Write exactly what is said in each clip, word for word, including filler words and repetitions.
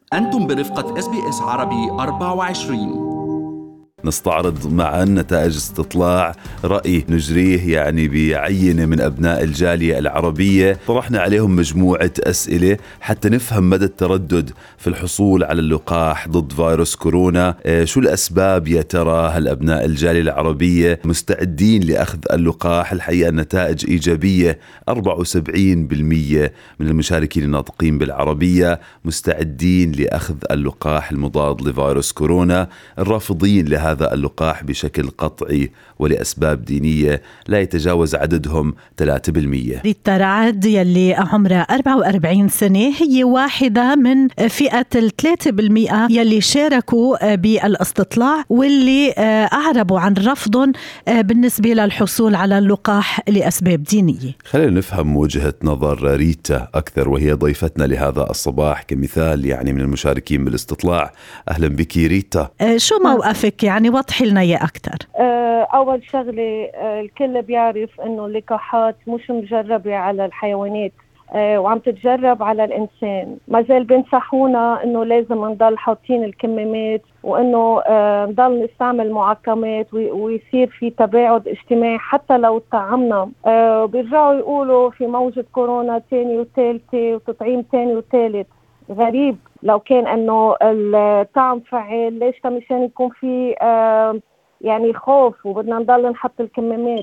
أنتم برفقة إس بي إس عربي أربعة وعشرين. نستعرض معا نتائج استطلاع رأي نجريه يعني بعينة من أبناء الجالية العربية. طرحنا عليهم مجموعة أسئلة حتى نفهم مدى التردد في الحصول على اللقاح ضد فيروس كورونا. شو الأسباب يا ترى؟ هل أبناء الجالية العربية مستعدين لأخذ اللقاح؟ الحقيقة النتائج إيجابية، أربعة وسبعين بالمئة من المشاركين الناطقين بالعربية مستعدين لأخذ اللقاح المضاد لفيروس كورونا. الرافضين لهذا هذا اللقاح بشكل قطعي ولأسباب دينية لا يتجاوز عددهم ثلاثة بالمئة. ريتا رعد يلي عمرها أربعة وأربعين سنة هي واحدة من فئة الثلاثة بالمئة يلي شاركوا بالاستطلاع واللي أعربوا عن رفضهم بالنسبة للحصول على اللقاح لأسباب دينية. خلينا نفهم وجهة نظر ريتا أكثر، وهي ضيفتنا لهذا الصباح كمثال يعني من المشاركين بالاستطلاع. أهلا بك ريتا. شو موقفك؟ يعني وضحي لنا إياه أكثر. أول شغلة، الكل بيعرف إنه اللقاحات مش مجربة على الحيوانات وعم تتجرب على الإنسان. ما زال بينصحونا إنه لازم نضل حاطين الكمامات وإنه نضل نستعمل معقمات ويصير في تباعد اجتماعي حتى لو طعمنا. بيرجعوا يقولوا في موجة كورونا تاني وثالثة وتطعيم تاني وثالث. غريب لو كان انه الطعم فعال، ليش مشان يكون في آه يعني خوف وبدنا نضل نحط الكمامات،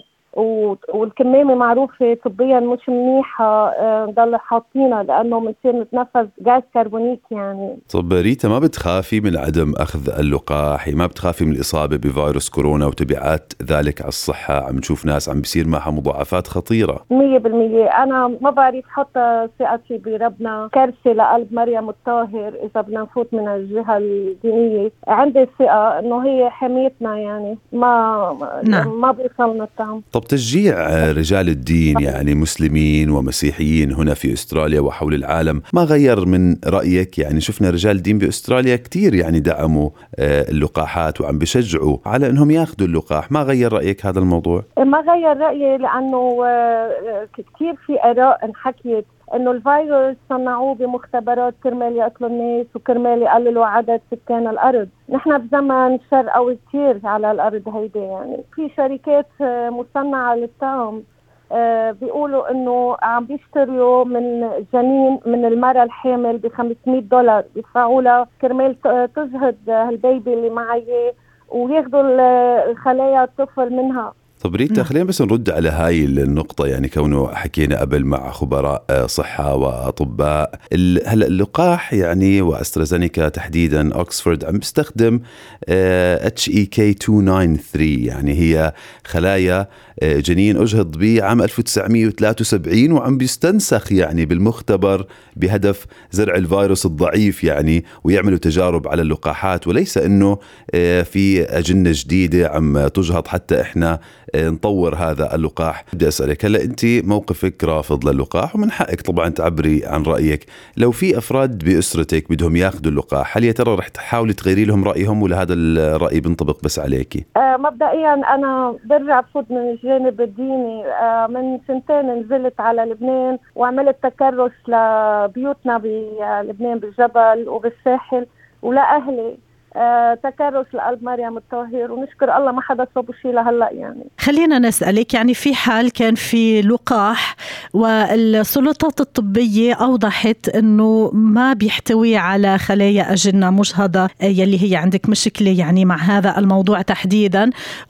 والكمامة معروفة طبيا مش منيحة آه نضل حاطينها لأنه بنصير نتنفس غاز كربونيك. يعني طب ريتا، ما بتخافي من عدم أخذ اللقاح؟ ما بتخافي من الإصابة بفيروس كورونا وتبعات ذلك على الصحة؟ عم نشوف ناس عم بيصير معها مضاعفات خطيرة. مية بالمية أنا ما بعرف، حتى ثقتي بربنا كارثة لقلب مريم الطاهر إذا بدنا نفوت من الجهة الدينية. عندي الثقة إنه هي حميتنا، يعني ما نعم. ما بيصلنا الطعم. طب تشجيع رجال الدين يعني مسلمين ومسيحيين هنا في أستراليا وحول العالم ما غير من رأيك؟ يعني شفنا رجال الدين بأستراليا كتير يعني دعموا اللقاحات وعم بشجعوا على أنهم ياخذوا اللقاح. ما غير رأيك هذا الموضوع؟ ما غير رأيي، لأنه كتير في آراء انحكيت إنه الفيروس صنعوه بمختبرات كرمال يقتلوا الناس وكرمال يقللوا عدد سكان الأرض. نحن بزمن شر قوي كتير على الأرض هيدي. يعني في شركات مصنعة للطعم بيقولوا إنه عم بيشتروا من جنين من المرأة الحامل بخمسمية دولار بيدفعوا لها كرمال تجهض هالبيبي اللي معي وياخدوا خلايا الطفل منها. طب ريتا، خلينا بس نرد على هاي النقطة. يعني كونه حكينا قبل مع خبراء صحة وأطباء، هلا اللقاح يعني وأسترازينيكا تحديدا أكسفورد عم بيستخدم إتش إي كي مئتين وثمانية وتسعين، يعني هي خلايا جنين أجهض بعام ألف وتسعمية وثلاثة وسبعين وعم بيستنسخ يعني بالمختبر بهدف زرع الفيروس الضعيف يعني ويعملوا تجارب على اللقاحات، وليس إنه في أجنة جديدة عم تجهض حتى إحنا نطور هذا اللقاح. بدي أسألك هلا، أنت موقفك رافض للقاح ومن حقك طبعا تعبري عن رأيك. لو في أفراد بأسرتك بدهم ياخذوا اللقاح، هل يا ترى رح تحاولي تغيري لهم رأيهم ولا هذا الرأي بنطبق بس عليكي؟ آه مبدئيا أنا برجع بفوت من الجانب الديني. آه من سنتين نزلت على لبنان وعملت تكرس لبيوتنا بلبنان بالجبل وبالساحل ولأهلي. آه، تكرس لقلب مريم الطاهر، ونشكر الله ما حدا صابه شيء لهلا. يعني خلينا نسألك، يعني في حال كان في لقاح والسلطات الطبية أوضحت أنه ما بيحتوي على خلايا أجنة مجهضة يلي هي عندك مشكلة يعني مع هذا الموضوع تحديدا،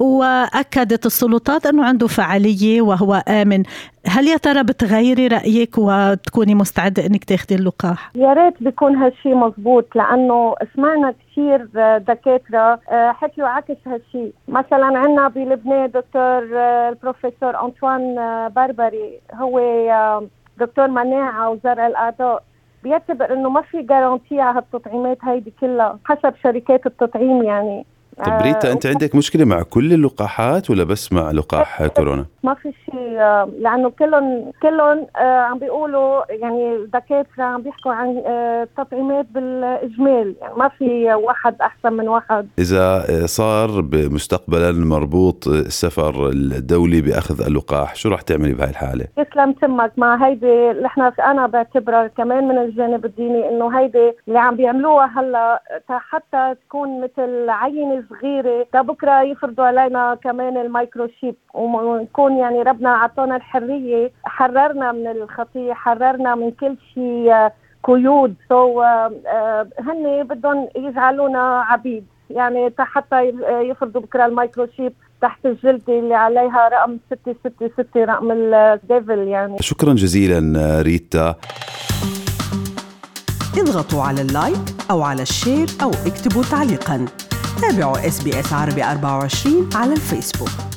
وأكدت السلطات أنه عنده فعالية وهو آمن، هل يا ترى بتغيري رأيك وتكوني مستعدة أنك تاخدي اللقاح؟ يا ريت بيكون هالشي مزبوط، لأنه سمعنا كثير دكاترة حكيوا عكس هالشي. مثلا عنا بلبنان دكتور البروفيسور أنطوان بربري، هو دكتور مناعة وزرع الأعضاء، بيعتبر أنه ما في جارانتي على هالتطعيمات هيدي كلها حسب شركات التطعيم. يعني طب ريتا، أنت عندك مشكلة مع كل اللقاحات ولا بس مع لقاح كورونا؟ ما في شيء، لأنه كلهم كلهم عم بيقولوا، يعني الدكاترة عم بيحكوا عن تطعيمات بالإجمال، يعني ما في واحد أحسن من واحد. إذا صار مستقبلا مربوط السفر الدولي بأخذ اللقاح، شو رح تعملي بهاي الحالة؟ يسلم تمك. مع هيدي اللي احنا أنا بعتبرها كمان من الجانب الديني، إنه هيدي اللي عم بيعملوها هلا حتى تكون مثل عينة صغيرة، بكرة يفرضوا علينا كمان الميكروشيب، ونكون يعني ربنا عطانا الحرية، حررنا من الخطية، حررنا من كل شيء قيود. سو هن بدهم يجعلونا عبيد، يعني حتى يفرضوا بكرة الميكروشيب تحت الجلدة اللي عليها رقم ستة ستة ستة، رقم الديفل يعني. شكرا جزيلا ريتا. اضغطوا على اللايك أو على الشير أو اكتبوا تعليقا. تابعوا إس بي إس عربي أربعة وعشرين على الفيسبوك.